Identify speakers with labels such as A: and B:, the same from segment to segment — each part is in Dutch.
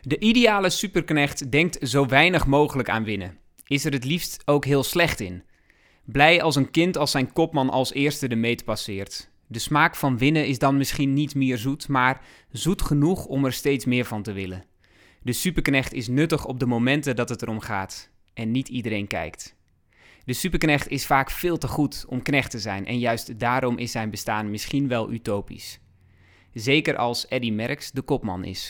A: De ideale superknecht denkt zo weinig mogelijk aan winnen. Is er het liefst ook heel slecht in. Blij als een kind als zijn kopman als eerste de meet passeert. De smaak van winnen is dan misschien niet meer zoet, maar zoet genoeg om er steeds meer van te willen. De superknecht is nuttig op de momenten dat het erom gaat. En niet iedereen kijkt. De superknecht is vaak veel te goed om knecht te zijn en juist daarom is zijn bestaan misschien wel utopisch. Zeker als Eddy Merckx de kopman is.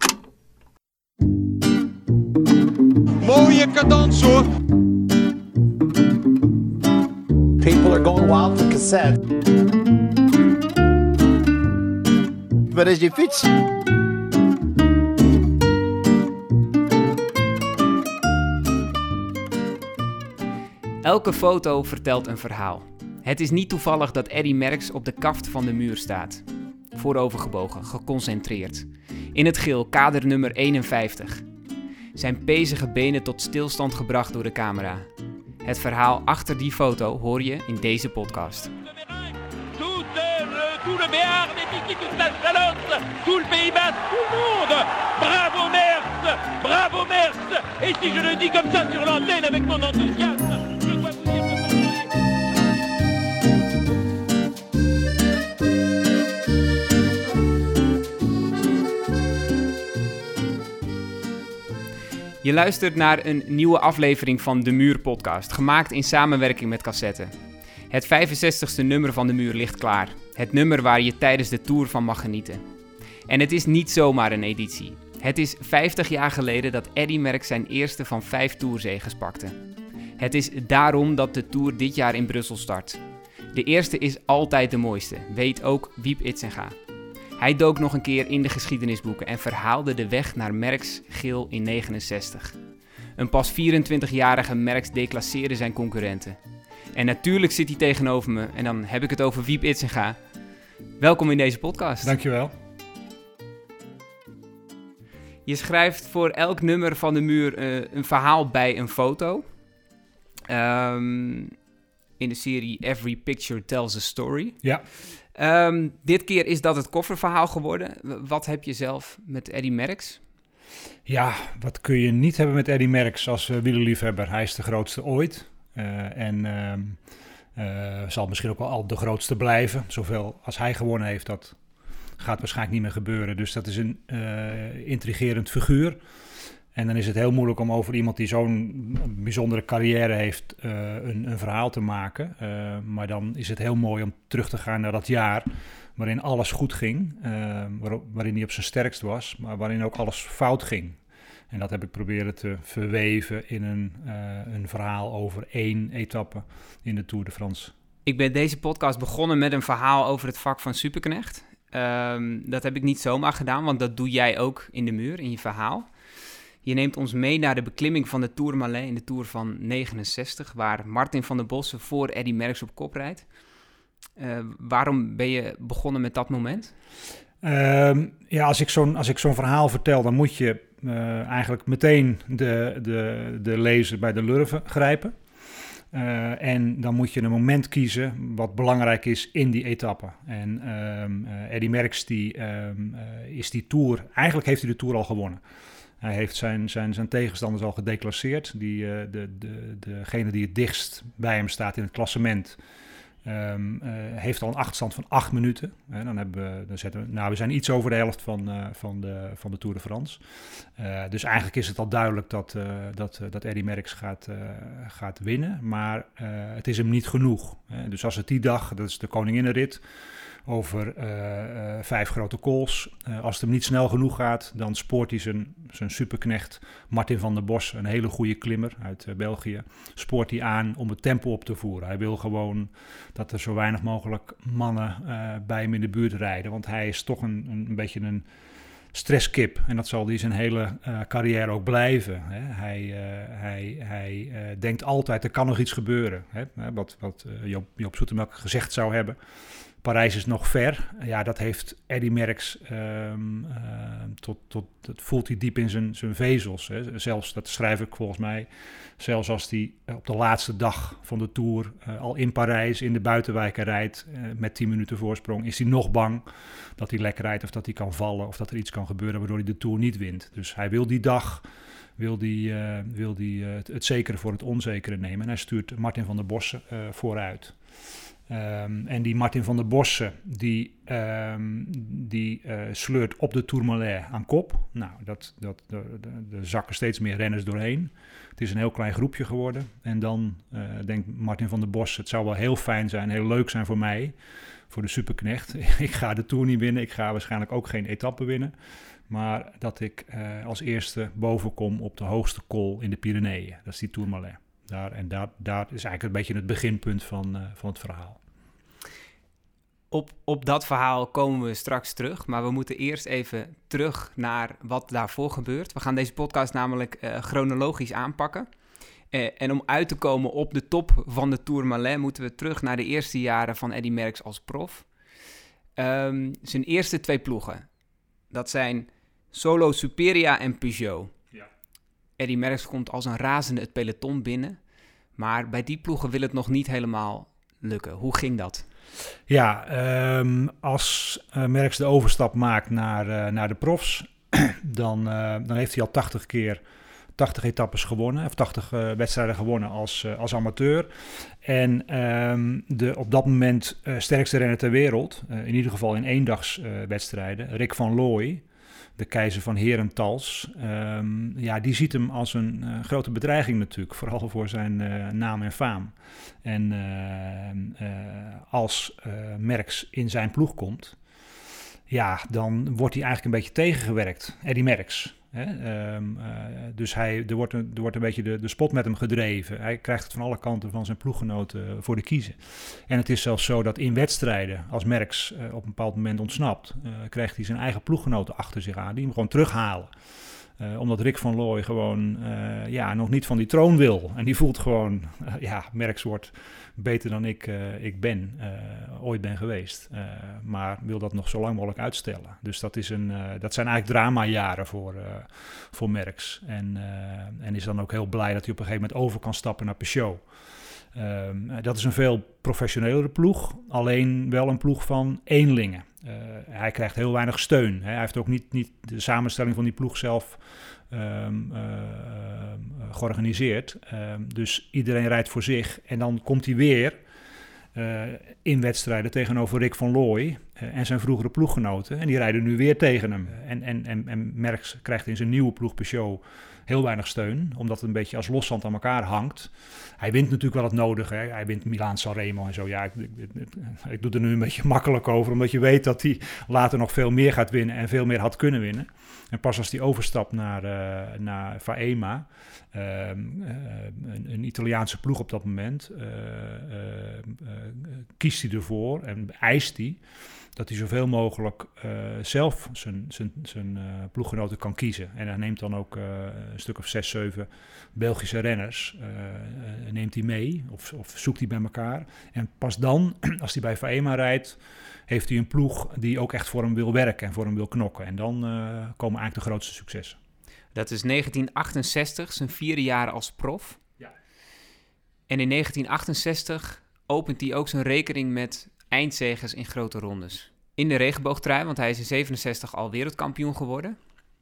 B: Mooie cadans hoor.
C: People are going wild for cassette. Waar is je fiets?
A: Elke foto vertelt een verhaal. Het is niet toevallig dat Eddy Merckx op de kaft van de muur staat. Voorovergebogen, geconcentreerd. In het geel, kader nummer 51. Zijn pezige benen tot stilstand gebracht door de camera. Het verhaal achter die foto hoor je in deze podcast.
D: Tout le Béarn est ici, toute la Chalosse, tout le Pays Basque, tout le monde. Bravo Merckx, bravo Merckx. Et si je le dis comme ça sur l'antenne avec mon enthousiasme, je dois vous dire que
A: Je luistert naar een nieuwe aflevering van De Muur podcast, gemaakt in samenwerking met Cassette. Het 65ste nummer van De Muur ligt klaar. Het nummer waar je tijdens de tour van mag genieten. En het is niet zomaar een editie. Het is 50 jaar geleden dat Eddy Merckx zijn eerste van 5 tourzeges pakte. Het is daarom dat de tour dit jaar in Brussel start. De eerste is altijd de mooiste, weet ook Wiep Itzenga. Hij dook nog een keer in de geschiedenisboeken en verhaalde de weg naar Merckx geel in 69. Een pas 24-jarige Merckx declasseerde zijn concurrenten. En natuurlijk zit hij tegenover me en dan heb ik het over Wiep Itzenga. Welkom in deze podcast.
E: Dankjewel.
A: Je schrijft voor elk nummer van De Muur een verhaal bij een foto. In de serie Every Picture Tells a Story.
E: Ja.
A: Dit keer is dat het kofferverhaal geworden. Wat heb je zelf met Eddy Merckx?
E: Ja, wat kun je niet hebben met Eddy Merckx als wielerliefhebber? Hij is de grootste ooit. Zal misschien ook wel al de grootste blijven. Zoveel als hij gewonnen heeft, dat gaat waarschijnlijk niet meer gebeuren. Dus dat is een intrigerend figuur. En dan is het heel moeilijk om over iemand die zo'n bijzondere carrière heeft een verhaal te maken. Maar dan is het heel mooi om terug te gaan naar dat jaar waarin alles goed ging. Waarin hij op zijn sterkst was, maar waarin ook alles fout ging. En dat heb ik proberen te verweven in een verhaal over 1 etappe in de Tour de France.
A: Ik ben deze podcast begonnen met een verhaal over het vak van superknecht. Dat heb ik niet zomaar gedaan, want dat doe jij ook in De Muur, in je verhaal. Je neemt ons mee naar de beklimming van de Tourmalet in de Tour van 69, waar Martin van der Bossen voor Eddy Merckx op kop rijdt. Waarom ben je begonnen met dat moment?
E: Als ik zo'n verhaal vertel, dan moet je eigenlijk meteen de lezer bij de lurven grijpen. En dan moet je een moment kiezen wat belangrijk is in die etappe. En Eddy Merckx is die Tour, eigenlijk heeft hij de Tour al gewonnen. Hij heeft zijn tegenstanders al gedeclasseerd. Degene die het dichtst bij hem staat in het klassement heeft al een achterstand van 8 minuten. We zijn iets over de helft van de Tour de France. Dus eigenlijk is het al duidelijk dat Eddy Merckx gaat winnen. Maar het is hem niet genoeg. Dus als het die dag, dat is de Koninginnenrit, over 5 grote cools. Als het hem niet snel genoeg gaat, dan spoort hij zijn superknecht Martin van der Bos, een hele goede klimmer uit België, spoort hij aan om het tempo op te voeren. Hij wil gewoon dat er zo weinig mogelijk mannen bij hem in de buurt rijden, want hij is toch een beetje een stresskip. En dat zal hij zijn hele carrière ook blijven. Hè. Hij denkt altijd, er kan nog iets gebeuren. Hè. Wat Joop Zoetemelk gezegd zou hebben. Parijs is nog ver. Ja, dat heeft Eddy Merckx, dat voelt hij diep in zijn vezels. Hè. Zelfs, dat schrijf ik volgens mij, zelfs als hij op de laatste dag van de Tour al in Parijs in de buitenwijken rijdt met 10 minuten voorsprong, is hij nog bang dat hij lek rijdt of dat hij kan vallen of dat er iets kan gebeuren waardoor hij de Tour niet wint. Dus hij wil die dag het zekere voor het onzekere nemen. En hij stuurt Martin van der Bossen vooruit. En die Martin van der Bossen, die sleurt op de Tourmalet aan kop. Nou, er zakken steeds meer renners doorheen. Het is een heel klein groepje geworden. En dan denkt Martin van der Bossen, het zou wel heel fijn zijn, heel leuk zijn voor mij, voor de superknecht. Ik ga de Tour niet winnen, ik ga waarschijnlijk ook geen etappe winnen. Maar dat ik als eerste boven kom op de hoogste col in de Pyreneeën. Dat is die Tourmalet. Daar is eigenlijk een beetje het beginpunt van het verhaal.
A: Op dat verhaal komen we straks terug, maar we moeten eerst even terug naar wat daarvoor gebeurt. We gaan deze podcast namelijk chronologisch aanpakken. En om uit te komen op de top van de Tourmalet moeten we terug naar de eerste jaren van Eddy Merckx als prof. Zijn eerste 2 ploegen, dat zijn Solo Superia en Peugeot. Eddy Merckx komt als een razende het peloton binnen. Maar bij die ploegen wil het nog niet helemaal lukken. Hoe ging dat?
E: Ja, als Merckx de overstap maakt naar de profs, dan heeft hij al 80 etappes gewonnen, of 80 wedstrijden gewonnen als amateur. En de op dat moment sterkste renner ter wereld, in ieder geval in eendagswedstrijden, Rick van Looy, de keizer van Herentals, die ziet hem als een grote bedreiging natuurlijk, vooral voor zijn naam en faam. En als Merckx in zijn ploeg komt, ja, dan wordt hij eigenlijk een beetje tegengewerkt, Eddy Merckx. Dus er wordt een beetje de spot met hem gedreven. Hij krijgt het van alle kanten van zijn ploeggenoten voor de kiezen. En het is zelfs zo dat in wedstrijden, als Merckx op een bepaald moment ontsnapt, krijgt hij zijn eigen ploeggenoten achter zich aan, die hem gewoon terughalen. Omdat Rick van Looy gewoon nog niet van die troon wil. En die voelt gewoon, Merckx wordt beter dan ik ooit ben geweest. Maar wil dat nog zo lang mogelijk uitstellen. Dus dat zijn eigenlijk dramajaren voor Merckx. En is dan ook heel blij dat hij op een gegeven moment over kan stappen naar Peugeot. Dat is een veel professionelere ploeg, alleen wel een ploeg van eenlingen. Hij krijgt heel weinig steun. Hij heeft ook niet de samenstelling van die ploeg zelf georganiseerd. Dus iedereen rijdt voor zich. En dan komt hij weer in wedstrijden tegenover Rick van Looy en zijn vroegere ploeggenoten. En die rijden nu weer tegen hem. En Merckx krijgt in zijn nieuwe ploeg Peugeot heel weinig steun, omdat het een beetje als loszand aan elkaar hangt. Hij wint natuurlijk wel het nodige. Hè. Hij wint Milaan-San Remo en zo. Ja, ik doe er nu een beetje makkelijk over, omdat je weet dat hij later nog veel meer gaat winnen en veel meer had kunnen winnen. En pas als hij overstapt naar Faema, een Italiaanse ploeg op dat moment, kiest hij ervoor en eist hij dat hij zoveel mogelijk zelf zijn ploeggenoten kan kiezen. En hij neemt dan ook een stuk of 6, 7 Belgische renners neemt hij mee of zoekt hij bij elkaar. En pas dan, als hij bij Faema rijdt, heeft hij een ploeg die ook echt voor hem wil werken en voor hem wil knokken. En dan komen eigenlijk de grootste successen.
A: Dat is 1968, zijn 4e jaar als prof.
E: Ja.
A: En in 1968 opent hij ook zijn rekening met eindzegers in grote rondes. In de regenboogtrui, want hij is in 67 al wereldkampioen geworden.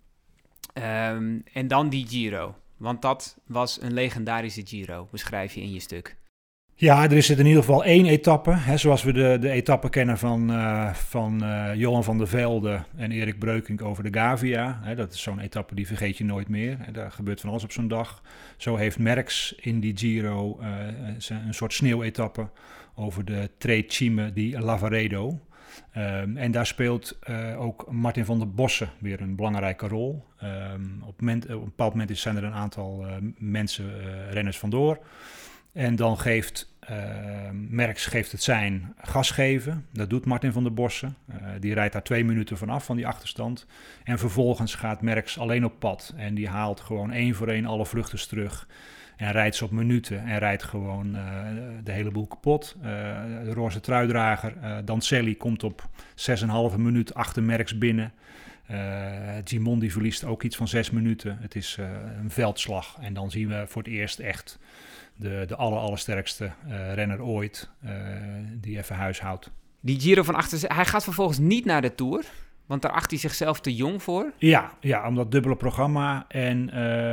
A: En dan die Giro, want dat was een legendarische Giro, beschrijf je in je stuk.
E: Ja, er is in ieder geval 1 etappe, hè, zoals we de etappe kennen van Johan van der Velde en Erik Breukink over de Gavia. Hè, dat is zo'n etappe die vergeet je nooit meer. Hè, daar gebeurt van alles op zo'n dag. Zo heeft Merckx in die Giro een soort sneeuwetappe over de Tre Cime di Lavaredo. En daar speelt ook Martin van der Bossen weer een belangrijke rol. Op een bepaald moment zijn er een aantal renners vandoor. En dan Merckx geeft het zijn gas geven. Dat doet Martin van der Bossen. Die rijdt daar 2 minuten vanaf van die achterstand. En vervolgens gaat Merckx alleen op pad. En die haalt gewoon 1 voor 1 alle vluchters terug. En rijdt ze op minuten en rijdt gewoon de hele boel kapot. De roze truidrager Dancelli komt op 6,5 minuut achter Merckx binnen. Gimondi verliest ook iets van 6 minuten. Het is een veldslag. En dan zien we voor het eerst echt de allersterkste renner ooit die even huishoudt.
A: Die Giro van achter, hij gaat vervolgens niet naar de Tour, want daar acht hij zichzelf te jong voor.
E: Ja, omdat dubbele programma en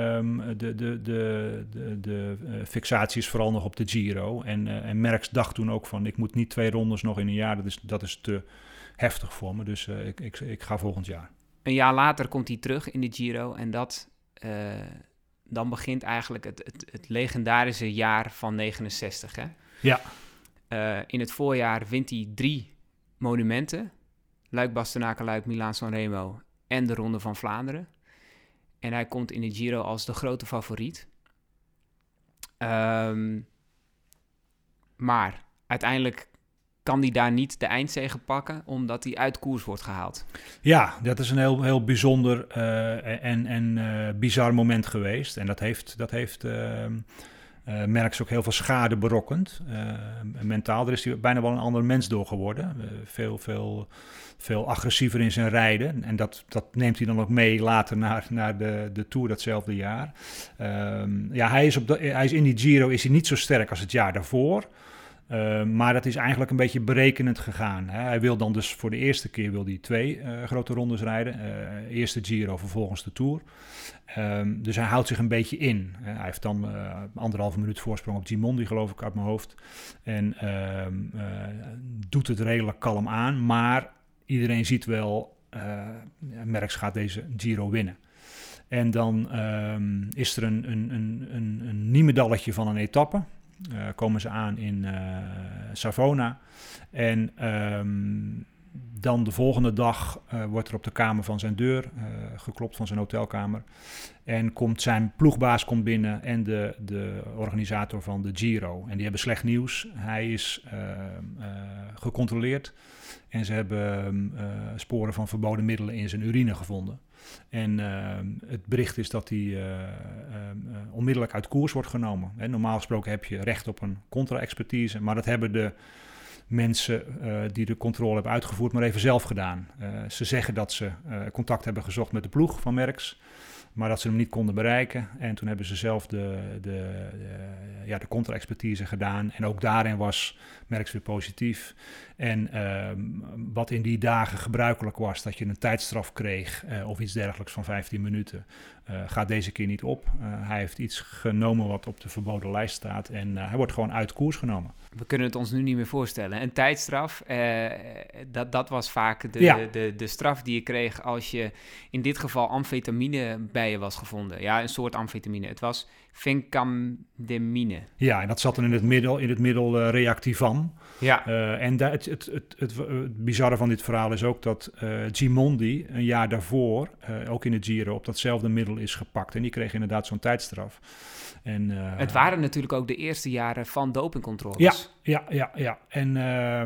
E: de fixatie is vooral nog op de Giro. En Merckx dacht toen ook van, ik moet niet 2 rondes nog in een jaar, dat is te heftig voor me. Dus ik ga volgend jaar.
A: Een jaar later komt hij terug in de Giro en dan begint eigenlijk het legendarische jaar van 69. Hè?
E: Ja.
A: In het voorjaar wint hij 3 monumenten. Luik, Bastenaken-Luik, Milaan-San Remo en de Ronde van Vlaanderen. En hij komt in de Giro als de grote favoriet. Maar uiteindelijk kan hij daar niet de eindzege pakken, omdat hij uit koers wordt gehaald.
E: Ja, dat is een heel bijzonder en bizar moment geweest. En dat heeft Merckx ook heel veel schade berokkend. Mentaal, er is hij bijna wel een ander mens door geworden. Veel agressiever in zijn rijden. En dat neemt hij dan ook mee later naar de Tour datzelfde jaar. Hij is in die Giro is hij niet zo sterk als het jaar daarvoor. Maar dat is eigenlijk een beetje berekenend gegaan. Hè. Hij wil dan dus voor de eerste keer 2 grote rondes rijden. Eerst de Giro, vervolgens de Tour. Dus hij houdt zich een beetje in. Hij heeft dan 1,5 minuut voorsprong op Gimondi, geloof ik, uit mijn hoofd. En doet het redelijk kalm aan. Maar iedereen ziet wel, Merckx gaat deze Giro winnen. En dan is er een niemendalletje van een etappe. Komen ze aan in Savona. En dan de volgende dag wordt er op de kamer van zijn deur geklopt, van zijn hotelkamer. En zijn ploegbaas komt binnen en de organisator van de Giro. En die hebben slecht nieuws. Hij is gecontroleerd en ze hebben sporen van verboden middelen in zijn urine gevonden. En het bericht is dat hij onmiddellijk uit koers wordt genomen. Normaal gesproken heb je recht op een contra-expertise, maar dat hebben de mensen die de controle hebben uitgevoerd maar even zelf gedaan. Ze zeggen dat ze contact hebben gezocht met de ploeg van Merckx, maar dat ze hem niet konden bereiken. En toen hebben ze zelf de contra-expertise gedaan. En ook daarin was Merckx weer positief. En wat in die dagen gebruikelijk was, dat je een tijdstraf kreeg of iets dergelijks van 15 minuten, gaat deze keer niet op. Hij heeft iets genomen wat op de verboden lijst staat en hij wordt gewoon uit koers genomen.
A: We kunnen het ons nu niet meer voorstellen. Een tijdstraf, dat was vaak de straf die je kreeg als je in dit geval amfetamine bij je was gevonden. Ja, een soort amfetamine. Het was fencamdemine.
E: Ja, en dat zat dan in het middel Reactivam.
A: Ja.
E: En het bizarre van dit verhaal is ook dat Gimondi een jaar daarvoor, ook in de Giro, op datzelfde middel is gepakt. En die kreeg inderdaad zo'n tijdstraf. En,
A: het waren natuurlijk ook de eerste jaren van dopingcontroles.
E: Ja. En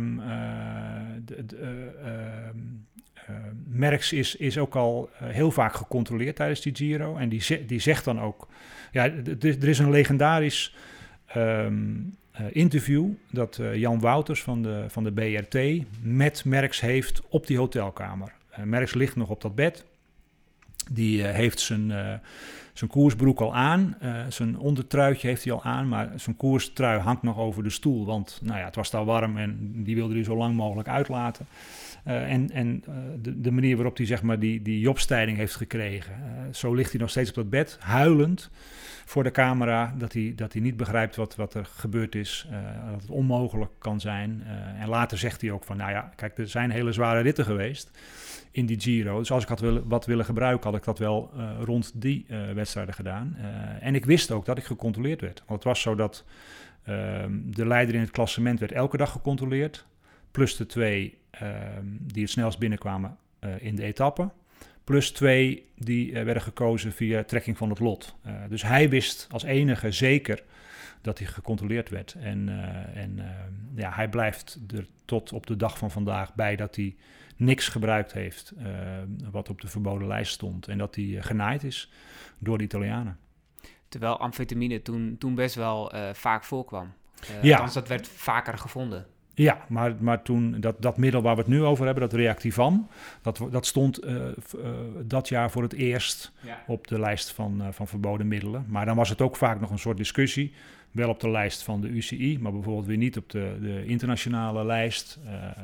E: Merckx is ook al heel vaak gecontroleerd tijdens die Giro. En die zegt dan ook... Ja, er is een legendarisch interview dat Jan Wouters van de BRT met Merckx heeft op die hotelkamer. Merckx ligt nog op dat bed. Die heeft zijn koersbroek al aan. Zijn ondertruitje heeft hij al aan, maar zijn koerstrui hangt nog over de stoel. Want het was daar warm en die wilde hij zo lang mogelijk uitlaten. De manier waarop hij zeg maar die jobstijding heeft gekregen. Zo ligt hij nog steeds op dat bed, huilend voor de camera. Dat hij niet begrijpt wat er gebeurd is. Dat het onmogelijk kan zijn. En later zegt hij ook van, kijk, er zijn hele zware ritten geweest in die Giro. Dus als ik had wat willen gebruiken, had ik dat wel rond die wedstrijden gedaan. En ik wist ook dat ik gecontroleerd werd. Want het was zo dat de leider in het klassement werd elke dag gecontroleerd. Plus de 2 die het snelst binnenkwamen in de etappe. Plus 2 die werden gekozen via trekking van het lot. Dus hij wist als enige zeker dat hij gecontroleerd werd. En hij blijft er tot op de dag van vandaag bij dat hij niks gebruikt heeft wat op de verboden lijst stond. En dat hij genaaid is door de Italianen.
A: Terwijl amfetamine toen best wel vaak voorkwam. Althans, dat werd vaker gevonden.
E: Ja, maar toen dat middel waar we het nu over hebben, dat Reactivam, dat stond dat jaar voor het eerst op de lijst van verboden middelen. Maar dan was het ook vaak nog een soort discussie. Wel op de lijst van de UCI, maar bijvoorbeeld weer niet op de internationale lijst.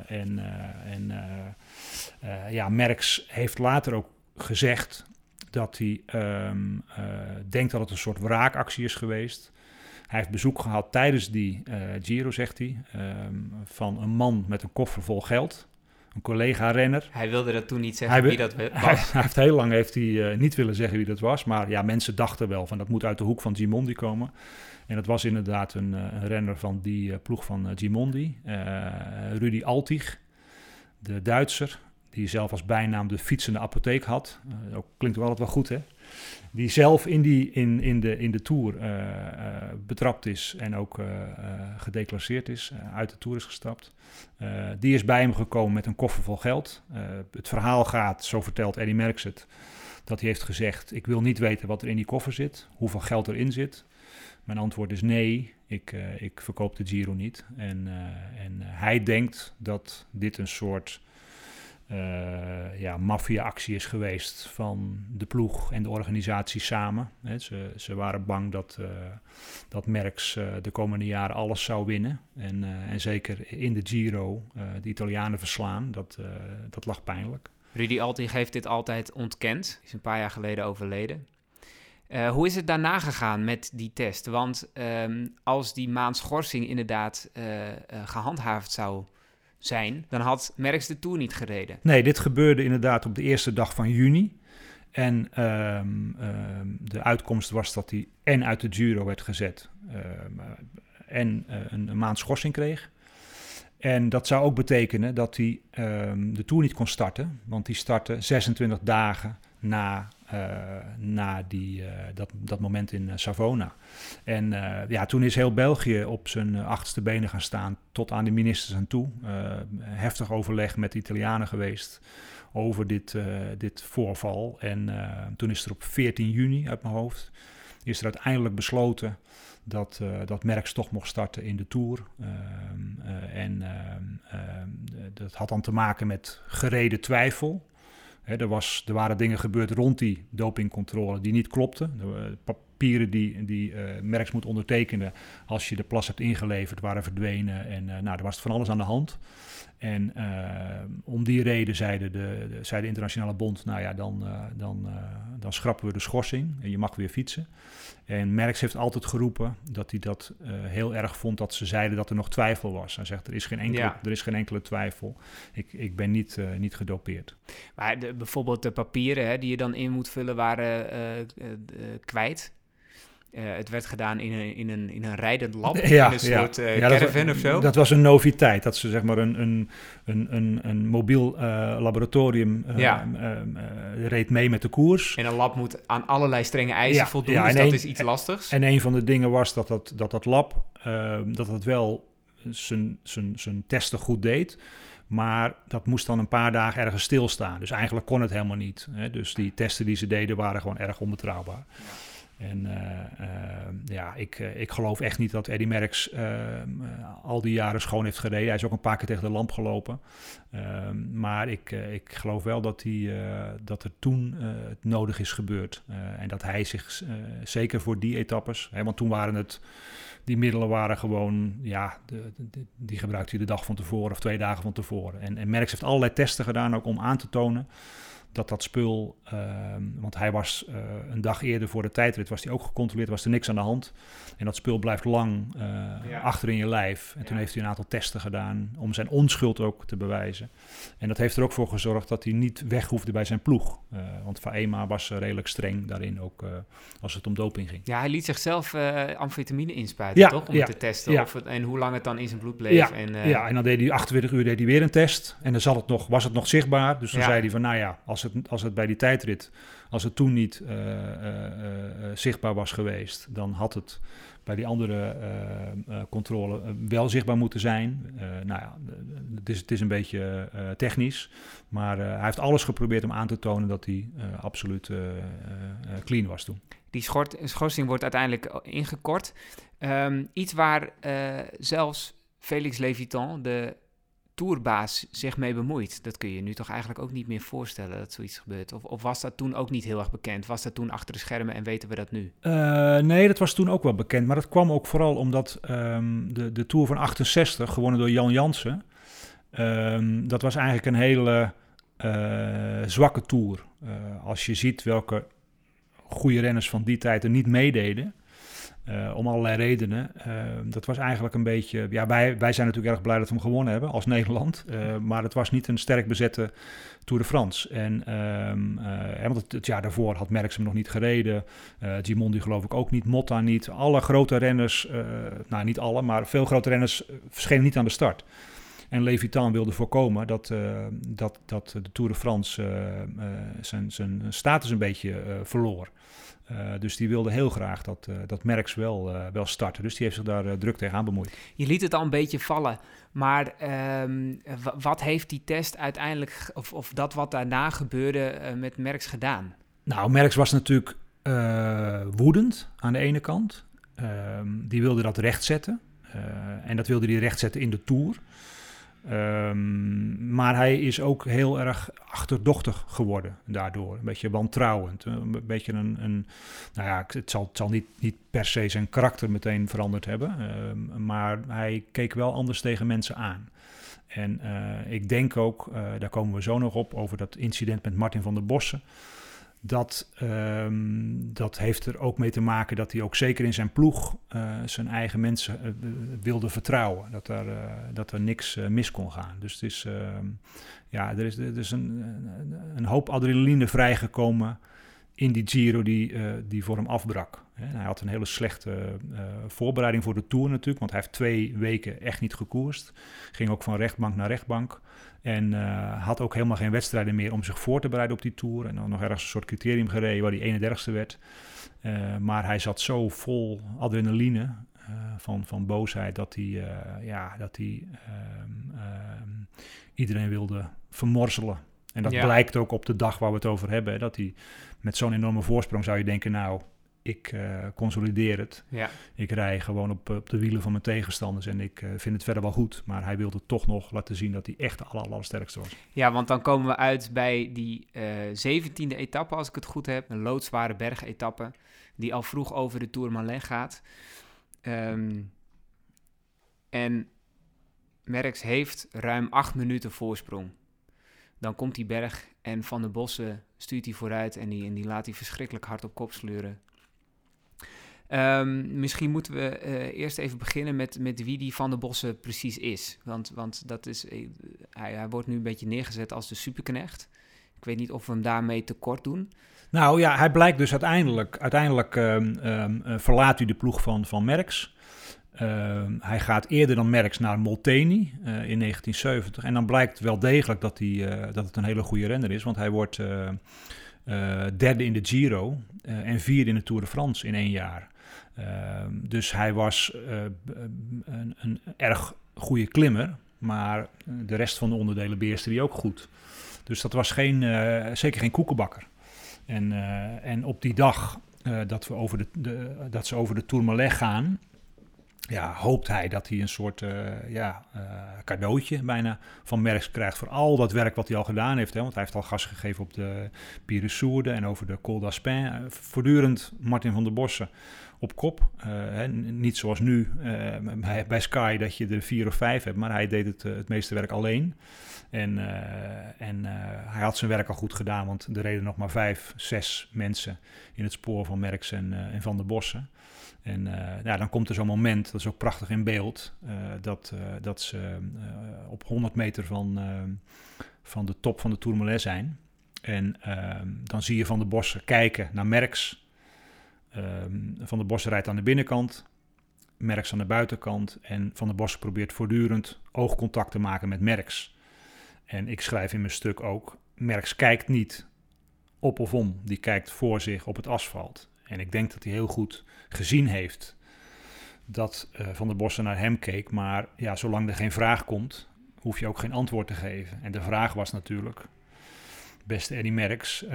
E: Merckx heeft later ook gezegd dat hij denkt dat het een soort wraakactie is geweest. Hij heeft bezoek gehad tijdens die Giro, zegt hij, van een man met een koffer vol geld. Een collega-renner.
A: Hij wilde dat toen niet zeggen wie dat was.
E: Hij heeft heel lang niet willen zeggen wie dat was. Maar ja, mensen dachten wel van dat moet uit de hoek van Gimondi komen. En dat was inderdaad een renner van die ploeg van Gimondi. Rudi Altig, de Duitser, die zelf als bijnaam de fietsende apotheek had. Ook klinkt wel altijd wel goed, hè? Die zelf in de Tour betrapt is en ook gedeclasseerd is, uit de Tour is gestapt. Die is bij hem gekomen met een koffer vol geld. Het verhaal gaat, zo vertelt Eddy Merckx het, dat hij heeft gezegd: ik wil niet weten wat er in die koffer zit, hoeveel geld erin zit. Mijn antwoord is nee, ik verkoop de Giro niet. En hij denkt dat dit een soort maffia-actie is geweest van de ploeg en de organisatie samen. Ze waren bang dat Merckx de komende jaren alles zou winnen. En zeker in de Giro de Italianen verslaan, dat lag pijnlijk.
A: Rudi Altig heeft dit altijd ontkend. Is een paar jaar geleden overleden. Hoe is het daarna gegaan met die test? Want als die maand schorsing inderdaad gehandhaafd zou zijn, dan had Merckx de Tour niet gereden.
E: Nee, dit gebeurde inderdaad op de eerste dag van juni. En de uitkomst was dat hij en uit de Giro werd gezet en een maand schorsing kreeg. En dat zou ook betekenen dat hij de Tour niet kon starten, want die startte 26 dagen na dat moment in Savona. En toen is heel België op zijn achterste benen gaan staan, tot aan de ministers aan toe. Heftig overleg met de Italianen geweest over dit voorval. En toen is er op 14 juni, uit mijn hoofd, is er uiteindelijk besloten dat Merckx toch mocht starten in de Tour. Dat had dan te maken met gereden twijfel. Er waren dingen gebeurd rond die dopingcontrole die niet klopten. De papieren die Merckx moet ondertekenen als je de plas hebt ingeleverd waren verdwenen. En er was van alles aan de hand. En om die reden zei de Internationale Bond, dan schrappen we de schorsing en je mag weer fietsen. En Merckx heeft altijd geroepen dat hij dat heel erg vond dat ze zeiden dat er nog twijfel was. Hij zegt, er is geen enkele twijfel. Ik ben niet gedopeerd. Maar
A: bijvoorbeeld de papieren die je dan in moet vullen waren kwijt. Het werd gedaan in een rijdend lab, in een soort caravan of zo.
E: Dat was een noviteit, dat ze zeg maar een mobiel laboratorium reed mee met de koers.
A: En een lab moet aan allerlei strenge eisen voldoen, dus dat is iets lastigs.
E: En een van de dingen was dat lab dat het wel zijn testen goed deed, maar dat moest dan een paar dagen ergens stilstaan. Dus eigenlijk kon het helemaal niet. Hè? Dus die testen die ze deden waren gewoon erg onbetrouwbaar. En ik geloof echt niet dat Eddy Merckx al die jaren schoon heeft gereden. Hij is ook een paar keer tegen de lamp gelopen. Maar ik geloof wel dat er toen het nodig is gebeurd. En dat hij zich, zeker voor die etappes, want toen waren die middelen waren gewoon, die gebruikte hij de dag van tevoren of 2 dagen van tevoren. En Merckx heeft allerlei testen gedaan ook om aan te tonen dat spul, want hij was een dag eerder voor de tijdrit, was hij ook gecontroleerd, was er niks aan de hand. En dat spul blijft lang achter in je lijf. En toen heeft hij een aantal testen gedaan om zijn onschuld ook te bewijzen. En dat heeft er ook voor gezorgd dat hij niet weg hoefde bij zijn ploeg. Want Faema was redelijk streng daarin ook als het om doping ging.
A: Ja, hij liet zichzelf amfetamine inspuiten, toch? Om te testen en hoe lang het dan in zijn bloed bleef.
E: En dan deed hij 48 uur weer een test. En dan was het nog zichtbaar. Dus dan zei hij van, als het bij die tijdrit, als het toen niet zichtbaar was geweest, dan had het bij die andere controle wel zichtbaar moeten zijn. Het is een beetje technisch, maar hij heeft alles geprobeerd om aan te tonen dat hij absoluut clean was toen.
A: Die schorsing wordt uiteindelijk ingekort. Iets waar zelfs Félix Lévitan, de tourbaas, zich mee bemoeit. Dat kun je nu toch eigenlijk ook niet meer voorstellen dat zoiets gebeurt. Of was dat toen ook niet heel erg bekend? Was dat toen achter de schermen en weten we dat nu?
E: Nee, dat was toen ook wel bekend. Maar dat kwam ook vooral omdat de Tour van 68, gewonnen door Jan Jansen, dat was eigenlijk een hele zwakke Tour. Als je ziet welke goede renners van die tijd er niet meededen, om allerlei redenen. Dat was eigenlijk een beetje... Ja, wij zijn natuurlijk erg blij dat we hem gewonnen hebben als Nederland. Maar het was niet een sterk bezette Tour de France. Want het jaar daarvoor had Merckx hem nog niet gereden. Gimondi geloof ik ook niet. Motta niet. Alle grote renners, niet alle, maar veel grote renners verschenen niet aan de start. En Lévitan wilde voorkomen dat de Tour de France zijn status een beetje verloor. Dus die wilde heel graag dat Merckx wel startte. Dus die heeft zich daar druk tegenaan bemoeid.
A: Je liet het al een beetje vallen. Maar wat heeft die test uiteindelijk, of dat wat daarna gebeurde, met Merckx gedaan?
E: Nou, Merckx was natuurlijk woedend aan de ene kant. Die wilde dat rechtzetten. En dat wilde hij rechtzetten in de Tour. Maar hij is ook heel erg achterdochtig geworden daardoor. Een beetje wantrouwend. Een beetje het zal niet per se zijn karakter meteen veranderd hebben. Maar hij keek wel anders tegen mensen aan. En ik denk ook, daar komen we zo nog op, over dat incident met Martin van der Bossen. Dat heeft er ook mee te maken dat hij ook zeker in zijn ploeg zijn eigen mensen wilde vertrouwen. Dat er niks mis kon gaan. Dus het is, er is een hoop adrenaline vrijgekomen in die Giro die voor hem afbrak. Hij had een hele slechte voorbereiding voor de Tour natuurlijk, want hij heeft 2 weken echt niet gekoerst. Ging ook van rechtbank naar rechtbank. En had ook helemaal geen wedstrijden meer om zich voor te bereiden op die Tour. En dan nog ergens een soort criterium gereden waar hij 31ste werd. Maar hij zat zo vol adrenaline van boosheid dat hij iedereen wilde vermorzelen. En dat blijkt ook op de dag waar we het over hebben. Hè, dat hij met zo'n enorme voorsprong zou je denken, nou, ik consolideer het. Ja. Ik rij gewoon op de wielen van mijn tegenstanders en ik vind het verder wel goed. Maar hij wilde toch nog laten zien dat hij echt de allersterkste was.
A: Ja, want dan komen we uit bij die 17e etappe, als ik het goed heb. Een loodzware bergetappe die al vroeg over de Tourmalet gaat. En Merckx heeft ruim 8 minuten voorsprong. Dan komt die berg en Van der Bossen stuurt hij vooruit en die laat hij verschrikkelijk hard op kop sleuren. Misschien moeten we eerst even beginnen met wie die Van der Bossen precies is. Want dat is, hij wordt nu een beetje neergezet als de superknecht. Ik weet niet of we hem daarmee tekort doen.
E: Nou ja, hij blijkt dus uiteindelijk verlaat hij de ploeg van Merckx. Hij gaat eerder dan Merckx naar Molteni in 1970. En dan blijkt wel degelijk dat het een hele goede renner is. Want hij wordt derde in de Giro en vierde in de Tour de France in 1 jaar. Dus hij was een erg goede klimmer. Maar de rest van de onderdelen beheerste hij ook goed. Dus dat was zeker geen koekenbakker. En op die dag dat ze over de Tourmalet gaan, hoopt hij dat hij een soort cadeautje bijna van Merckx krijgt voor al dat werk wat hij al gedaan heeft. Hè? Want hij heeft al gas gegeven op de Pyresourde en over de Col d'Aspin. Voortdurend Martin van der Bossen op kop. Niet zoals nu bij Sky dat je er 4 of 5 hebt, maar hij deed het meeste werk alleen. En hij had zijn werk al goed gedaan, want er reden nog maar 5, 6 mensen in het spoor van Merckx en Van der Bossen. En dan komt er zo'n moment, dat is ook prachtig in beeld, dat ze op 100 meter van de top van de Tourmalet zijn. En dan zie je Van der Bossen kijken naar Merckx. Van der Bossen rijdt aan de binnenkant, Merckx aan de buitenkant. En Van der Bossen probeert voortdurend oogcontact te maken met Merckx. En ik schrijf in mijn stuk ook, Merckx kijkt niet op of om, die kijkt voor zich op het asfalt. En ik denk dat hij heel goed gezien heeft dat Van der Bossen naar hem keek. Maar ja, zolang er geen vraag komt, hoef je ook geen antwoord te geven. En de vraag was natuurlijk, beste Eddy Merckx,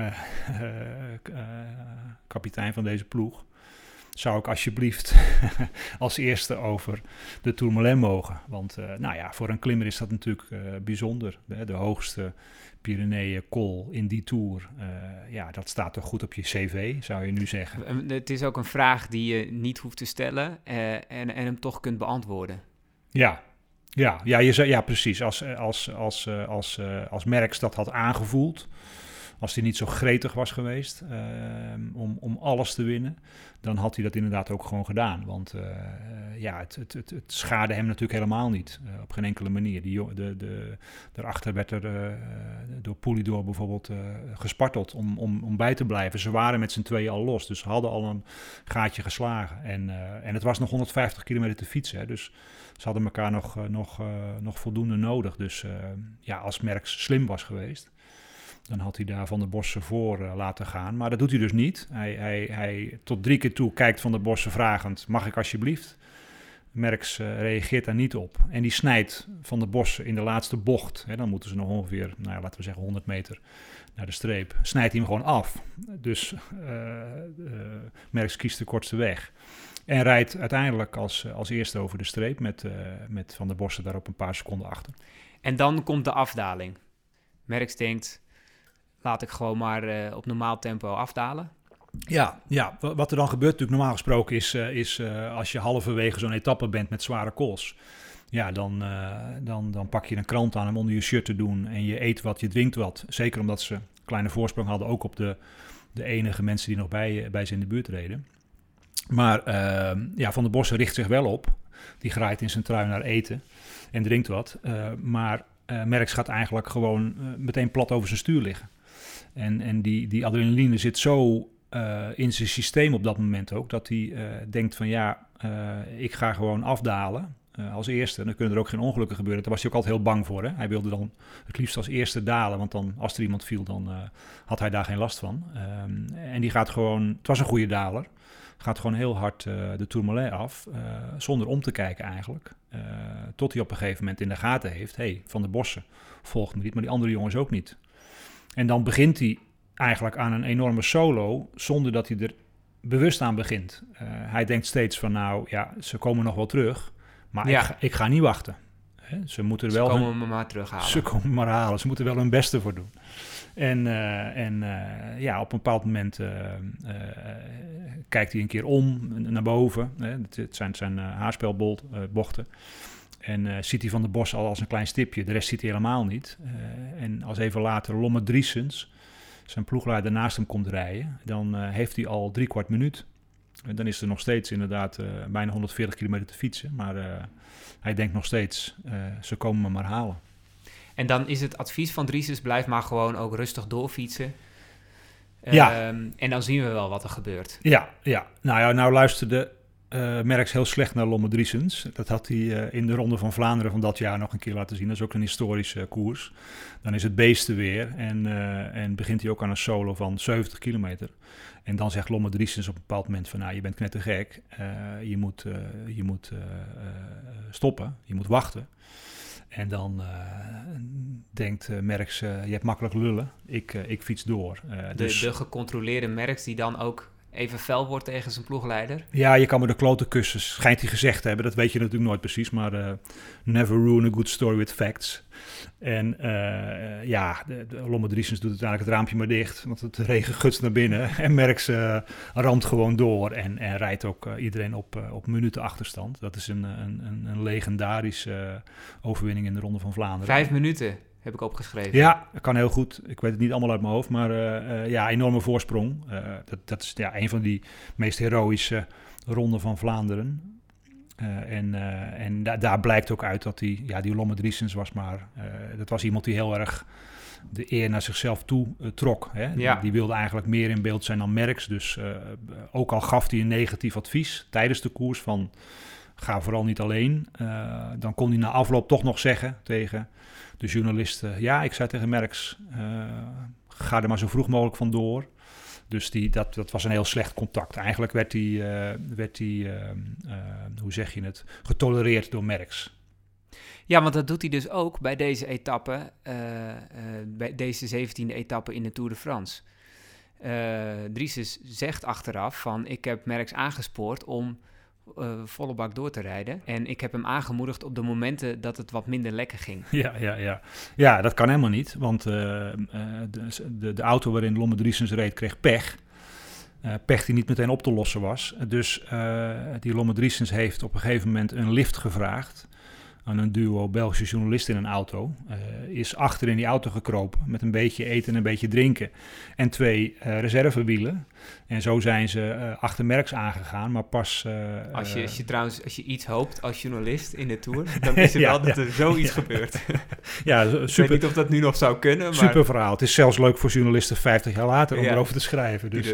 E: kapitein van deze ploeg, zou ik alsjeblieft als eerste over de Tourmalet mogen. Want voor een klimmer is dat natuurlijk bijzonder. De hoogste Pyreneeën-col in die Tour, dat staat toch goed op je cv, zou je nu zeggen.
A: Het is ook een vraag die je niet hoeft te stellen en hem toch kunt beantwoorden.
E: Ja, precies. Als Merckx dat had aangevoeld, als hij niet zo gretig was geweest om alles te winnen, dan had hij dat inderdaad ook gewoon gedaan. Want het schaadde hem natuurlijk helemaal niet, op geen enkele manier. Daarachter werd er door Poulidor bijvoorbeeld gesparteld om bij te blijven. Ze waren met z'n tweeën al los, dus ze hadden al een gaatje geslagen. En het was nog 150 kilometer te fietsen, hè, dus ze hadden elkaar nog voldoende nodig. Dus als Merckx slim was geweest, dan had hij daar Van der Bossen voor laten gaan. Maar dat doet hij dus niet. Hij tot 3 keer toe kijkt Van der Bossen vragend, mag ik alsjeblieft? Merckx reageert daar niet op. En die snijdt Van der Bossen in de laatste bocht. Hè, dan moeten ze nog ongeveer, laten we zeggen 100 meter naar de streep. Snijdt hij hem gewoon af. Dus Merckx kiest de kortste weg. En rijdt uiteindelijk als eerste over de streep met Van der Bossen daar op een paar seconden achter.
A: En dan komt de afdaling. Merckx denkt, laat ik gewoon maar op normaal tempo afdalen.
E: Ja, wat er dan gebeurt natuurlijk normaal gesproken is als je halverwege zo'n etappe bent met zware kools. Ja, dan pak je een krant aan om onder je shirt te doen en je eet wat, je drinkt wat. Zeker omdat ze een kleine voorsprong hadden, ook op de enige mensen die nog bij ze in de buurt reden. Maar Van der Bossen richt zich wel op. Die graait in zijn trui naar eten en drinkt wat. Maar Merckx gaat eigenlijk gewoon meteen plat over zijn stuur liggen. En die adrenaline zit zo in zijn systeem op dat moment ook, dat hij denkt van ik ga gewoon afdalen als eerste. Dan kunnen er ook geen ongelukken gebeuren. Daar was hij ook altijd heel bang voor. Hè? Hij wilde dan het liefst als eerste dalen, want dan als er iemand viel, dan had hij daar geen last van. En die gaat gewoon, het was een goede daler, gaat gewoon heel hard de Tourmalet af, zonder om te kijken eigenlijk. Tot hij op een gegeven moment in de gaten heeft, Van der Bossen volgt me niet, maar die andere jongens ook niet. En dan begint hij eigenlijk aan een enorme solo, zonder dat hij er bewust aan begint. Hij denkt steeds van, ze komen nog wel terug, maar ik ga niet wachten. Ze moeten wel
A: komen me maar terughalen.
E: Ze komen maar halen, ze moeten wel hun beste voor doen. En op een bepaald moment kijkt hij een keer om naar boven. Het zijn haarspelbochten. En ziet hij Van der Bossen al als een klein stipje. De rest ziet hij helemaal niet. En als even later Lomme Driessens, zijn ploegleider, naast hem komt rijden, dan heeft hij al 3/4 minuut. En dan is er nog steeds inderdaad bijna 140 kilometer te fietsen. Maar hij denkt nog steeds, ze komen me maar halen.
A: En dan is het advies van Driessens, blijf maar gewoon ook rustig doorfietsen. En dan zien we wel wat er gebeurt.
E: Ja. Nou luisterde Merckx heel slecht naar Lomme Driessens. Dat had hij in de Ronde van Vlaanderen van dat jaar nog een keer laten zien. Dat is ook een historische koers. Dan is het beesten weer en begint hij ook aan een solo van 70 kilometer. En dan zegt Lomme Driessens op een bepaald moment van, je bent knettergek. Je moet stoppen, je moet wachten. En dan denkt Merckx, je hebt makkelijk lullen, ik fiets door.
A: De gecontroleerde Merckx die dan ook even fel wordt tegen zijn ploegleider?
E: Ja, je kan me de kloten kussen, schijnt hij gezegd te hebben. Dat weet je natuurlijk nooit precies, maar never ruin a good story with facts. En Lomme Driessens doet uiteindelijk het raampje maar dicht, want het regen gutst naar binnen. En Merckx ramt gewoon door en rijdt ook iedereen op minuten achterstand. Dat is een legendarische overwinning in de Ronde van Vlaanderen.
A: 5 minuten heb ik opgeschreven.
E: Ja, dat kan heel goed. Ik weet het niet allemaal uit mijn hoofd, maar enorme voorsprong. Dat is een van die meest heroïsche Ronde van Vlaanderen. Daar blijkt ook uit dat die Lomme Driessens was maar... dat was iemand die heel erg de eer naar zichzelf toe trok. Hè?
A: Ja.
E: Die wilde eigenlijk meer in beeld zijn dan Merckx. Dus ook al gaf hij een negatief advies tijdens de koers van... ga vooral niet alleen. Dan kon hij na afloop toch nog zeggen tegen de journalisten... ik zei tegen Merckx, ga er maar zo vroeg mogelijk vandoor. Dus dat was een heel slecht contact. Eigenlijk werd hij hoe zeg je het, getolereerd door Merckx.
A: Ja, want dat doet hij dus ook bij deze etappe, bij deze 17e etappe in de Tour de France. Drieses zegt achteraf van, ik heb Merckx aangespoord om volle bak door te rijden. En ik heb hem aangemoedigd op de momenten dat het wat minder lekker ging.
E: Ja, dat kan helemaal niet, want de auto waarin Lomme Driessens reed kreeg pech. Pech die niet meteen op te lossen was. Dus die Lomme Driessens heeft op een gegeven moment een lift gevraagd aan een duo Belgische journalisten in een auto. Is achter in die auto gekropen met een beetje eten en een beetje drinken. En 2 reservewielen. En zo zijn ze achter Merckx aangegaan, maar pas...
A: Als je iets hoopt als journalist in de Tour, dan is het wel dat er zoiets gebeurt.
E: Ja, super.
A: Ik weet niet of dat nu nog zou kunnen, maar...
E: Super verhaal. Het is zelfs leuk voor journalisten 50 jaar later om erover te schrijven. Dus,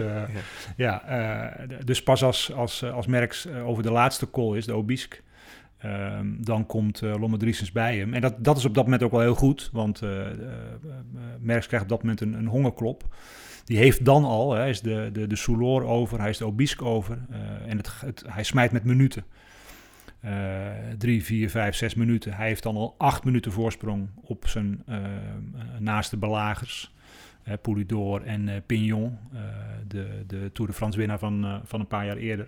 E: dus pas als Merckx over de laatste col is, de Aubisque, dan komt Lomme Driessens bij hem. En dat is op dat moment ook wel heel goed, want Merckx krijgt op dat moment een hongerklop. Die heeft dan al, hij is de Soulor over, hij is de Aubisque over en hij smijt met minuten. 3, 4, 5, 6 minuten. Hij heeft dan al 8 minuten voorsprong op zijn naaste belagers. Poulidor en Pignon, de Tour de France winnaar van een paar jaar eerder.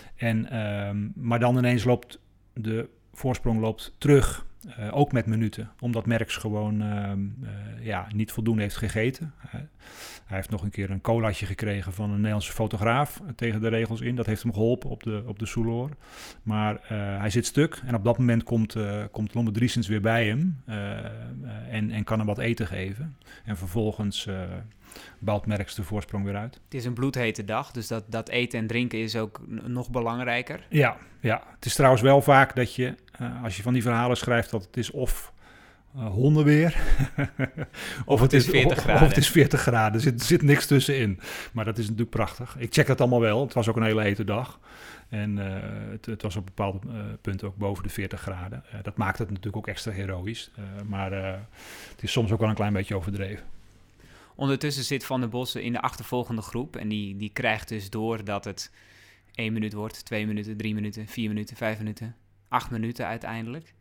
E: Maar dan ineens loopt de voorsprong terug, ook met minuten, omdat Merckx gewoon niet voldoende heeft gegeten. Hij heeft nog een keer een colaatje gekregen van een Nederlandse fotograaf tegen de regels in. Dat heeft hem geholpen op de Soulor. Maar hij zit stuk en op dat moment komt Lomme Driessens weer bij hem en kan hem wat eten geven. En vervolgens bouwt Merckx de voorsprong weer uit.
A: Het is een bloedhete dag, dus dat eten en drinken is ook nog belangrijker.
E: Ja. Het is trouwens wel vaak dat je, als je van die verhalen schrijft, dat het is of hondenweer, of het is 40 graden. Of het is 40 graden. Er zit niks tussenin. Maar dat is natuurlijk prachtig. Ik check dat allemaal wel. Het was ook een hele hete dag. En het was op bepaalde punten ook boven de 40 graden. Dat maakt het natuurlijk ook extra heroïs. Maar het is soms ook wel een klein beetje overdreven.
A: Ondertussen zit Van der Bossen in de achtervolgende groep. En die krijgt dus door dat het 1 minuut wordt, 2 minuten, 3 minuten, 4 minuten, 5 minuten, 8 minuten uiteindelijk.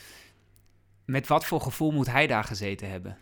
A: Met wat voor gevoel moet hij daar gezeten hebben?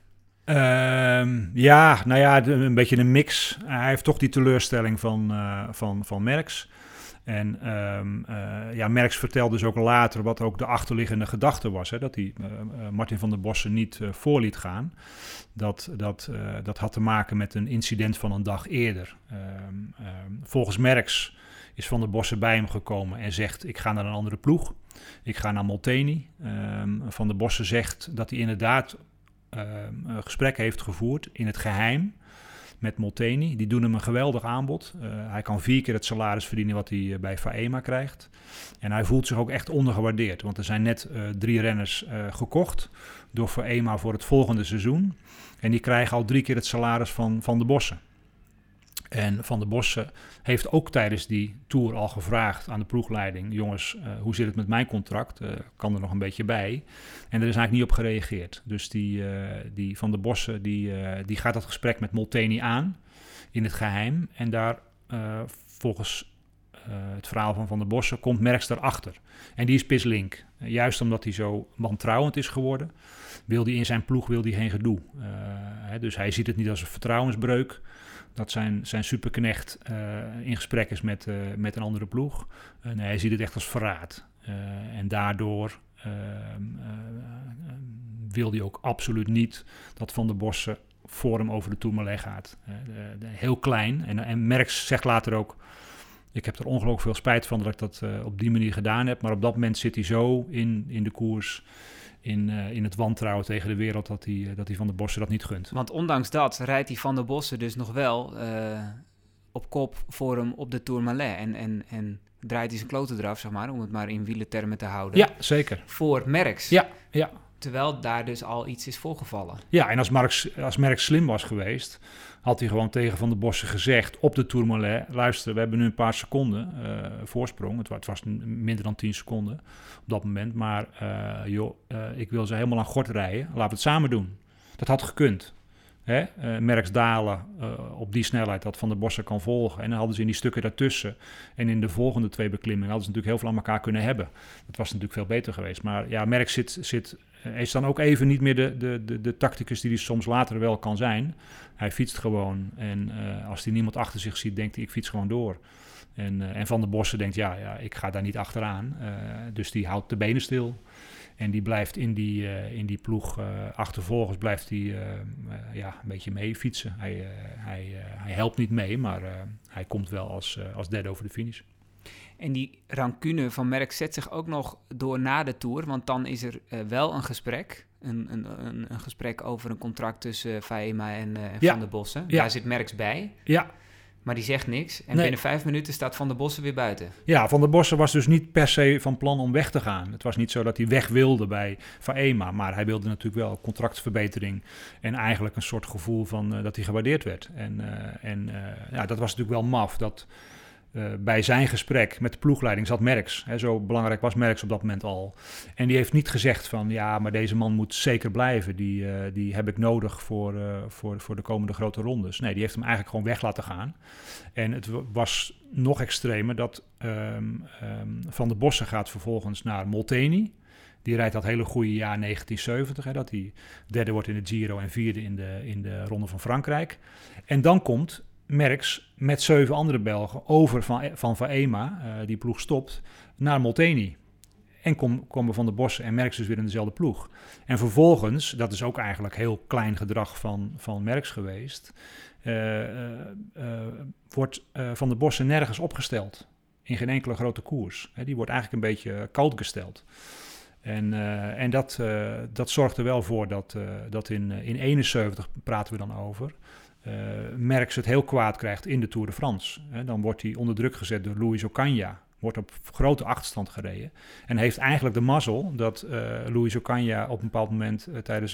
A: Een beetje een mix. Hij heeft toch die teleurstelling van Merckx. En Merckx vertelde dus ook later wat ook de achterliggende gedachte was. Hè, dat hij Martin van der Bossen niet voor liet gaan. Dat had te maken met een incident van een dag eerder. Volgens Merckx is Van der Bossen bij hem gekomen en zegt: ik ga naar een andere ploeg. Ik ga naar Molteni. Van der Bossen zegt dat hij inderdaad gesprekken heeft gevoerd in het geheim met Molteni. Die doen hem een geweldig aanbod. Hij kan 4 keer het salaris verdienen wat hij bij Faema krijgt. En hij voelt zich ook echt ondergewaardeerd. Want er zijn net 3 renners gekocht door Faema voor het volgende seizoen. En die krijgen al 3 keer het salaris van Van der Bossen. En Van der Bossen heeft ook tijdens die Tour al gevraagd aan de ploegleiding: jongens, hoe zit het met mijn contract? Kan er nog een beetje bij? En er is eigenlijk niet op gereageerd. Dus die Van der Bossen die gaat dat gesprek met Molteni aan in het geheim. En daar volgens het verhaal van der Bossen komt Merckx daarachter. En die is pislink. Juist omdat hij zo wantrouwend is geworden, wil hij in zijn ploeg geen gedoe. Dus hij ziet het niet als een vertrouwensbreuk dat zijn superknecht in gesprek is met een andere ploeg. Nee, hij ziet het echt als verraad. En daardoor wil hij ook absoluut niet dat Van der Bossen voor hem over de Tourmalet gaat. Heel klein. En Merckx zegt later ook: ik heb er ongelooflijk veel spijt van dat ik dat op die manier gedaan heb. Maar op dat moment zit hij zo in de koers, in het wantrouwen tegen de wereld, dat hij Van der Bossen dat niet gunt. Want ondanks dat rijdt hij Van der Bossen dus nog wel op kop voor hem op de Tourmalet. En draait hij zijn kloten eraf, zeg maar, om het maar in wielertermen te houden.
E: Ja, zeker.
A: Voor Merckx.
E: Ja.
A: Terwijl daar dus al iets is voorgevallen.
E: Ja, en als Merckx slim was geweest, had hij gewoon tegen Van der Bossen gezegd op de Tourmalet: luister, we hebben nu een paar seconden voorsprong. Het was minder dan 10 seconden op dat moment. Maar ik wil ze helemaal aan gort rijden. Laten we het samen doen. Dat had gekund. Merckx dalen op die snelheid dat Van der Bossen kan volgen. En dan hadden ze in die stukken daartussen en in de volgende 2 beklimmingen hadden ze natuurlijk heel veel aan elkaar kunnen hebben. Dat was natuurlijk veel beter geweest. Maar ja, Merckx zit is dan ook even niet meer de tacticus die hij soms later wel kan zijn. Hij fietst gewoon en als hij niemand achter zich ziet, denkt hij, ik fiets gewoon door. En Van der Bossen denkt, ja, ik ga daar niet achteraan. Dus die houdt de benen stil. En die blijft in die ploeg achtervolgens blijft hij een beetje mee fietsen. Hij helpt niet mee, maar hij komt wel als derde over de finish.
A: En die rancune van Merckx zet zich ook nog door na de Tour. Want dan is er wel een gesprek. Een gesprek over een contract tussen Faema en Van der Bossen.
E: Ja.
A: Daar zit Merckx bij.
E: Ja.
A: Maar die zegt niks. En binnen 5 minuten staat Van der Bossen weer buiten.
E: Ja, Van der Bossen was dus niet per se van plan om weg te gaan. Het was niet zo dat hij weg wilde bij Faema. Maar hij wilde natuurlijk wel contractverbetering. En eigenlijk een soort gevoel van dat hij gewaardeerd werd. En dat was natuurlijk wel maf. Dat bij zijn gesprek met de ploegleiding zat Merckx. Zo belangrijk was Merckx op dat moment al. En die heeft niet gezegd van, ja, maar deze man moet zeker blijven. Die heb ik nodig voor de komende grote rondes. Nee, die heeft hem eigenlijk gewoon weg laten gaan. En het was nog extremer dat Van der Bossen gaat vervolgens naar Molteni. Die rijdt dat hele goede jaar 1970. Dat hij derde wordt in de Giro en vierde in de Ronde van Frankrijk. En dan komt Merckx met 7 andere Belgen over van Faema, die ploeg stopt, naar Molteni. En komen Van der Bossen en Merckx dus weer in dezelfde ploeg. En vervolgens, dat is ook eigenlijk heel klein gedrag van Merckx geweest, wordt Van der Bossen nergens opgesteld. In geen enkele grote koers. Die wordt eigenlijk een beetje koud gesteld. En dat zorgt er wel voor dat in 71 praten we dan over. Merckx het heel kwaad krijgt in de Tour de France. Dan wordt hij onder druk gezet door Luis Ocaña. Wordt op grote achterstand gereden. En heeft eigenlijk de mazzel dat Luis Ocaña op een bepaald moment tijdens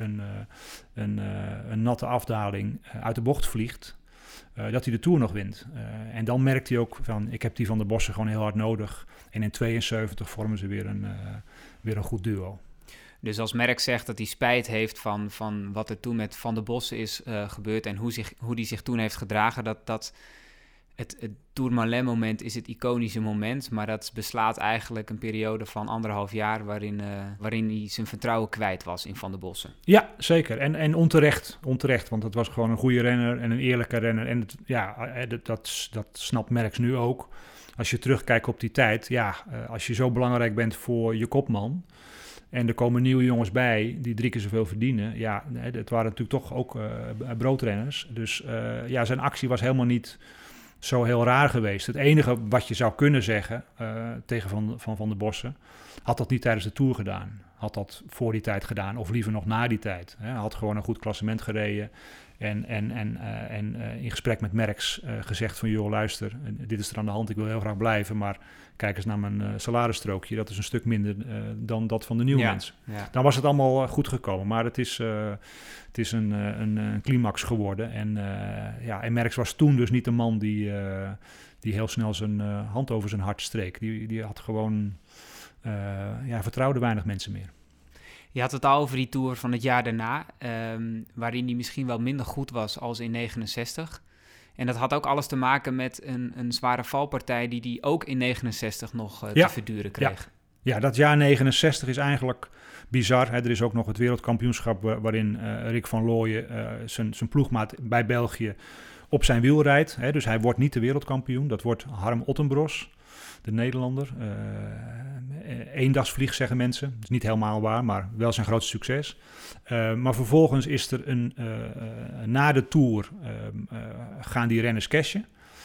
E: een natte afdaling uit de bocht vliegt. Dat hij de Tour nog wint. En dan merkt hij ook van, ik heb die Van der Bossen gewoon heel hard nodig. En in 72 vormen ze weer een goed duo.
A: Dus als Merckx zegt dat hij spijt heeft van wat er toen met Van der Bossen is gebeurd en hoe die zich toen heeft gedragen, dat het Tourmalet moment is het iconische moment, maar dat beslaat eigenlijk een periode van 1,5 jaar waarin hij zijn vertrouwen kwijt was in Van der Bossen. Ja,
E: zeker. En onterecht, want het was gewoon een goede renner en een eerlijke renner. En dat snapt Merckx nu ook. Als je terugkijkt op die tijd, als je zo belangrijk bent voor je kopman en er komen nieuwe jongens bij die 3 keer zoveel verdienen. Ja, het waren natuurlijk toch ook broodrenners. Dus zijn actie was helemaal niet zo heel raar geweest. Het enige wat je zou kunnen zeggen tegen Van der Bossen, had dat niet tijdens de Tour gedaan. Had dat voor die tijd gedaan of liever nog na die tijd. Had gewoon een goed klassement gereden en in gesprek met Merckx gezegd van, joh, luister, dit is er aan de hand, ik wil heel graag blijven, maar kijk eens naar mijn salarisstrookje, dat is een stuk minder dan dat van de Newmans. Ja. Dan was het allemaal goed gekomen, maar het is een climax geworden. En Merckx was toen dus niet de man die heel snel zijn hand over zijn hart streek. Die had gewoon, vertrouwde weinig mensen meer.
A: Je had het al over die Tour van het jaar daarna, waarin hij misschien wel minder goed was als in 69. En dat had ook alles te maken met een zware valpartij die hij ook in 69 nog te verduren kreeg.
E: Ja, dat jaar 69 is eigenlijk bizar. Er is ook nog het wereldkampioenschap waarin Rick van Looyen zijn ploegmaat bij België op zijn wiel rijdt. Dus hij wordt niet de wereldkampioen. Dat wordt Harm Ottenbros, de Nederlander. Eendagsvlieg zeggen mensen. Dat is niet helemaal waar, maar wel zijn grootste succes. Maar vervolgens is er na de Tour gaan die renners cashen.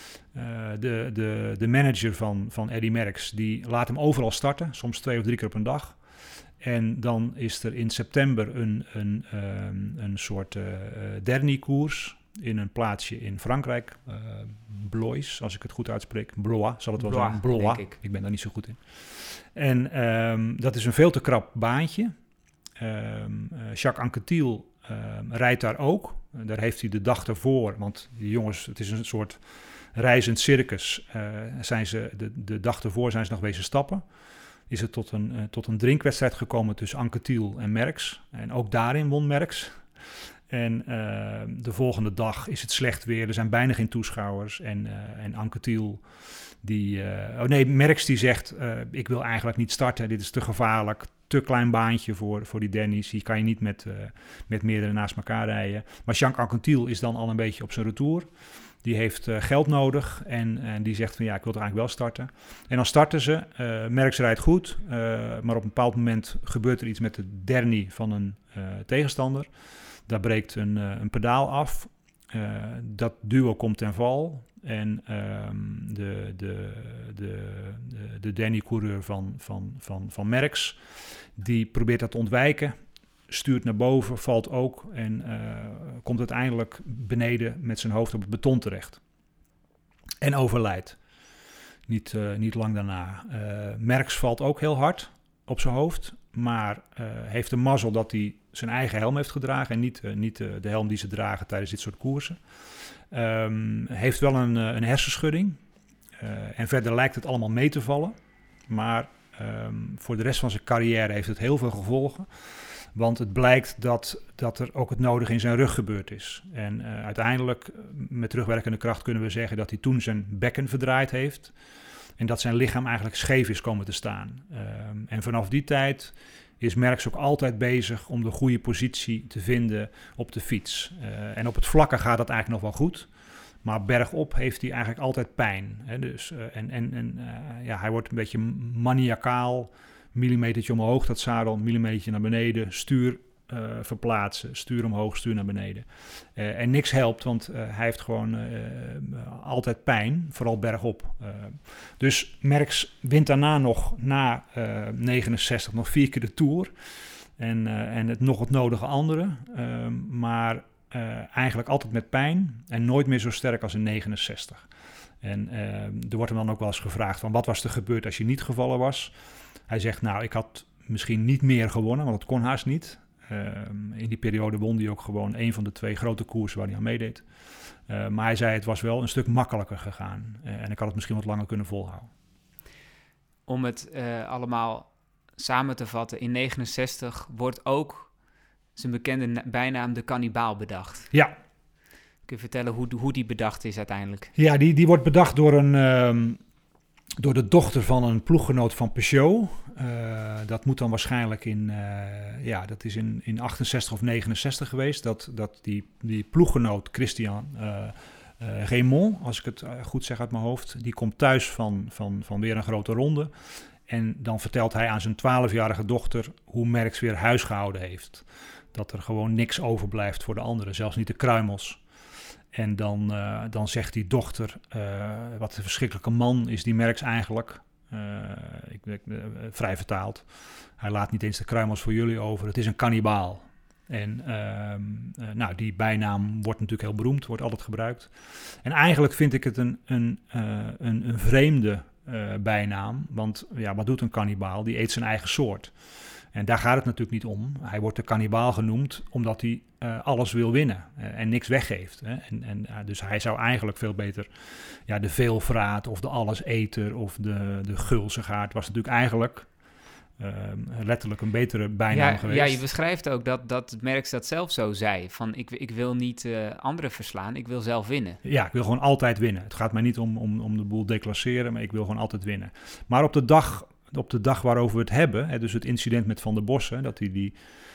E: De manager van Eddy Merckx, die laat hem overal starten. Soms 2 of 3 keer op een dag. En dan is er in september een soort Derny-koers in een plaatsje in Frankrijk. Blois, als ik het goed uitspreek. Blois, zal het wel zijn. Blois, denk ik. Ik ben daar niet zo goed in. En dat is een veel te krap baantje. Jacques Anquetil rijdt daar ook. Daar heeft hij de dag ervoor, want die jongens, het is een soort reizend circus. De dag ervoor zijn ze nog wezen stappen. Is het tot een drinkwedstrijd gekomen tussen Anquetil en Merckx. En ook daarin won Merckx. En de volgende dag is het slecht weer. Er zijn bijna geen toeschouwers. En Anquetil, Merckx die zegt, ik wil eigenlijk niet starten. Dit is te gevaarlijk. te klein baantje voor die Denny's. Die kan je niet met meerdere naast elkaar rijden. Maar Jacques Anquetil is dan al een beetje op zijn retour. Die heeft geld nodig en die zegt van ja, ik wil er eigenlijk wel starten. En dan starten ze. Merckx rijdt goed, maar op een bepaald moment gebeurt er iets met de Derny van een tegenstander. Daar breekt een pedaal af. Dat duo komt ten val. En de Derny-coureur van Merckx, die probeert dat te ontwijken. Stuurt naar boven, valt ook en komt uiteindelijk beneden met zijn hoofd op het beton terecht. En overlijdt. Niet lang daarna. Merckx valt ook heel hard op zijn hoofd, maar heeft de mazzel dat hij zijn eigen helm heeft gedragen en niet de helm die ze dragen tijdens dit soort koersen. Heeft wel een hersenschudding en verder lijkt het allemaal mee te vallen, maar voor de rest van zijn carrière heeft het heel veel gevolgen. Want het blijkt dat er ook het nodige in zijn rug gebeurd is. En uiteindelijk, met terugwerkende kracht, kunnen we zeggen dat hij toen zijn bekken verdraaid heeft. En dat zijn lichaam eigenlijk scheef is komen te staan. En vanaf die tijd is Merckx ook altijd bezig om de goede positie te vinden op de fiets. En op het vlakke gaat dat eigenlijk nog wel goed. Maar bergop heeft hij eigenlijk altijd pijn. Hè? Dus, hij wordt een beetje maniacaal. Millimetertje omhoog, dat zadel, millimetertje naar beneden, stuur verplaatsen, stuur omhoog, stuur naar beneden. En niks helpt, want hij heeft gewoon altijd pijn, vooral bergop. Dus Merckx wint daarna nog, na 69, nog 4 keer de Tour. En het nodige andere, maar eigenlijk altijd met pijn en nooit meer zo sterk als in 69. En er wordt hem dan ook wel eens gevraagd van wat was er gebeurd als je niet gevallen was. Hij zegt, nou, ik had misschien niet meer gewonnen, want dat kon haast niet. In die periode won hij ook gewoon een van de 2 grote koersen waar hij aan meedeed. Maar hij zei, het was wel een stuk makkelijker gegaan. En ik had het misschien wat langer kunnen volhouden.
A: Om het allemaal samen te vatten, in 69 wordt ook zijn bekende bijnaam de kannibaal bedacht.
E: Ja.
A: Kun je vertellen hoe die bedacht is uiteindelijk? Ja,
E: die wordt bedacht door de dochter van een ploeggenoot van Peugeot. Dat moet dan waarschijnlijk dat is in 68 of 69 geweest. Dat die ploeggenoot Christian Raymond, als ik het goed zeg uit mijn hoofd, die komt thuis van weer een grote ronde. En dan vertelt hij aan zijn 12-jarige dochter hoe Merckx weer huisgehouden heeft. Dat er gewoon niks overblijft voor de anderen, zelfs niet de kruimels. En dan zegt die dochter, wat een verschrikkelijke man is die Merckx eigenlijk. Vrij vertaald. Hij laat niet eens de kruimels voor jullie over. Het is een kannibaal. En die bijnaam wordt natuurlijk heel beroemd, wordt altijd gebruikt. En eigenlijk vind ik het een vreemde bijnaam. Want ja, wat doet een kannibaal? Die eet zijn eigen soort. En daar gaat het natuurlijk niet om. Hij wordt de kannibaal genoemd omdat hij alles wil winnen en niks weggeeft. Hè? Dus hij zou eigenlijk veel beter de veelvraat of de alleseter of de gulzigaard was natuurlijk eigenlijk letterlijk een betere bijnaam geweest.
A: Ja, je beschrijft ook dat Merckx dat zelf zo zei. Van ik wil niet anderen verslaan, ik wil zelf winnen. Ja,
E: ik wil gewoon altijd winnen. Het gaat mij niet om de boel declasseren, maar ik wil gewoon altijd winnen. Maar op de dag waarover we het hebben, hè, dus het incident met Van der Bossen, dat hij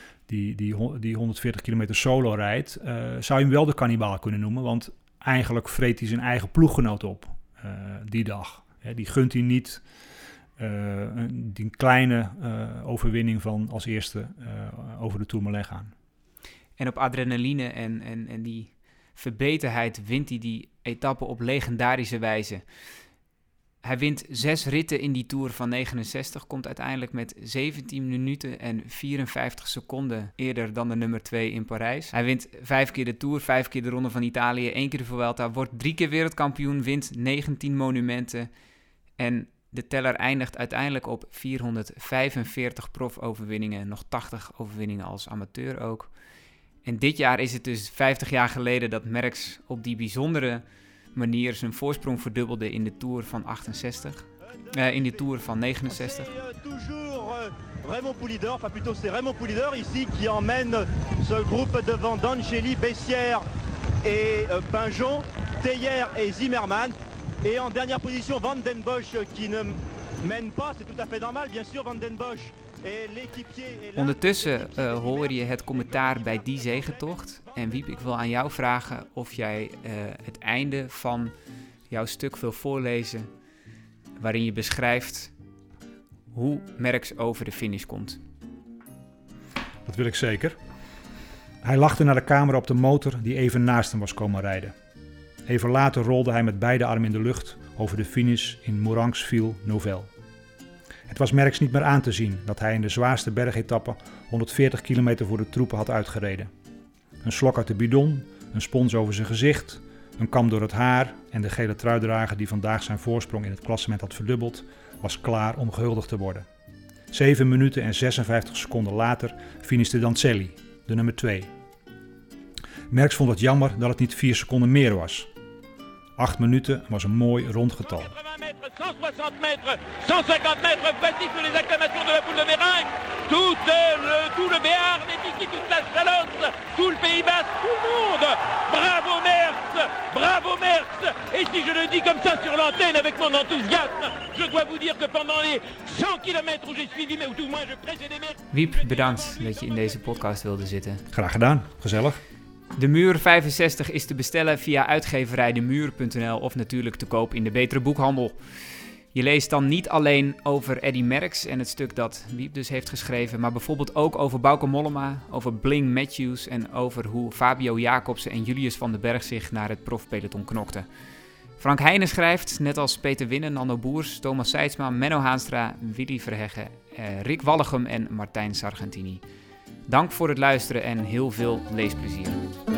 E: die 140 kilometer solo rijdt, zou je hem wel de kannibaal kunnen noemen, want eigenlijk vreet hij zijn eigen ploeggenoot op die dag. Hè, die gunt hij niet die kleine overwinning van als eerste over de Tourmalet gaan.
A: En op adrenaline en die verbeterheid wint hij die etappe op legendarische wijze. Hij wint 6 ritten in die Tour van 69, komt uiteindelijk met 17 minuten en 54 seconden eerder dan de nummer 2 in Parijs. Hij wint 5 keer de Tour, 5 keer de Ronde van Italië, 1 keer de Vuelta, wordt 3 keer wereldkampioen, wint 19 monumenten en de teller eindigt uiteindelijk op 445 profoverwinningen, nog 80 overwinningen als amateur ook. En dit jaar is het dus 50 jaar geleden dat Merckx op die bijzondere manier zijn voorsprong verdubbelde in de Tour van 68. In de Tour van 69.
B: Toujours Raymond Poulidor, enfin plutôt c'est Raymond Poulidor ici qui emmène ce groupe devant D'Angeli, Bessières et Pinjon, Teillier et Zimmermann. Et en dernière position Van den Bosch qui ne mène pas, c'est tout à fait normal bien sûr. Van den Bosch
A: Ondertussen hoor je het commentaar bij die zegentocht. En Wiep, ik wil aan jou vragen of jij het einde van jouw stuk wil voorlezen, waarin je beschrijft hoe Merckx over de finish komt.
E: Dat wil ik zeker. Hij lachte naar de camera op de motor die even naast hem was komen rijden. Even later rolde hij met beide armen in de lucht over de finish in Moranxville-Nouvelle. Het was Merckx niet meer aan te zien dat hij in de zwaarste bergetappe 140 kilometer voor de troepen had uitgereden. Een slok uit de bidon, een spons over zijn gezicht, een kam door het haar en de gele truidrager die vandaag zijn voorsprong in het klassement had verdubbeld, was klaar om gehuldigd te worden. 7 minuten en 56 seconden later finishte Danzelli, de nummer 2. Merckx vond het jammer dat het niet 4 seconden meer was. 8 minuten was een mooi rond getal.
D: 160 metres, 150 metres, voici sur les acclamations de la poule de Méringue. Tout le Béarn est ici, toute la Chalosse, tout le Pays Basque, tout le monde. Bravo Merckx, bravo Merckx. Et si je le dis comme ça sur l'antenne avec mon enthousiasme, je dois vous dire que pendant les 100 kilomètres où j'ai suivi, mais ou tout le moins je précédais Merckx.
A: Wiep, bedankt dat je in deze podcast wilde zitten.
E: Graag gedaan, gezellig.
A: De Muur 65 is te bestellen via uitgeverijdemuur.nl of natuurlijk te koop in de betere boekhandel. Je leest dan niet alleen over Eddy Merckx en het stuk dat Wiep dus heeft geschreven, maar bijvoorbeeld ook over Bauke Mollema, over Bling Matthews en over hoe Fabio Jacobsen en Julius van den Berg zich naar het profpeloton knokten. Frank Heijnen schrijft, net als Peter Winnen, Nando Boers, Thomas Seidsma, Menno Haanstra, Willy Verheggen, Rick Wallegem en Martijn Sargentini. Dank voor het luisteren en heel veel leesplezier.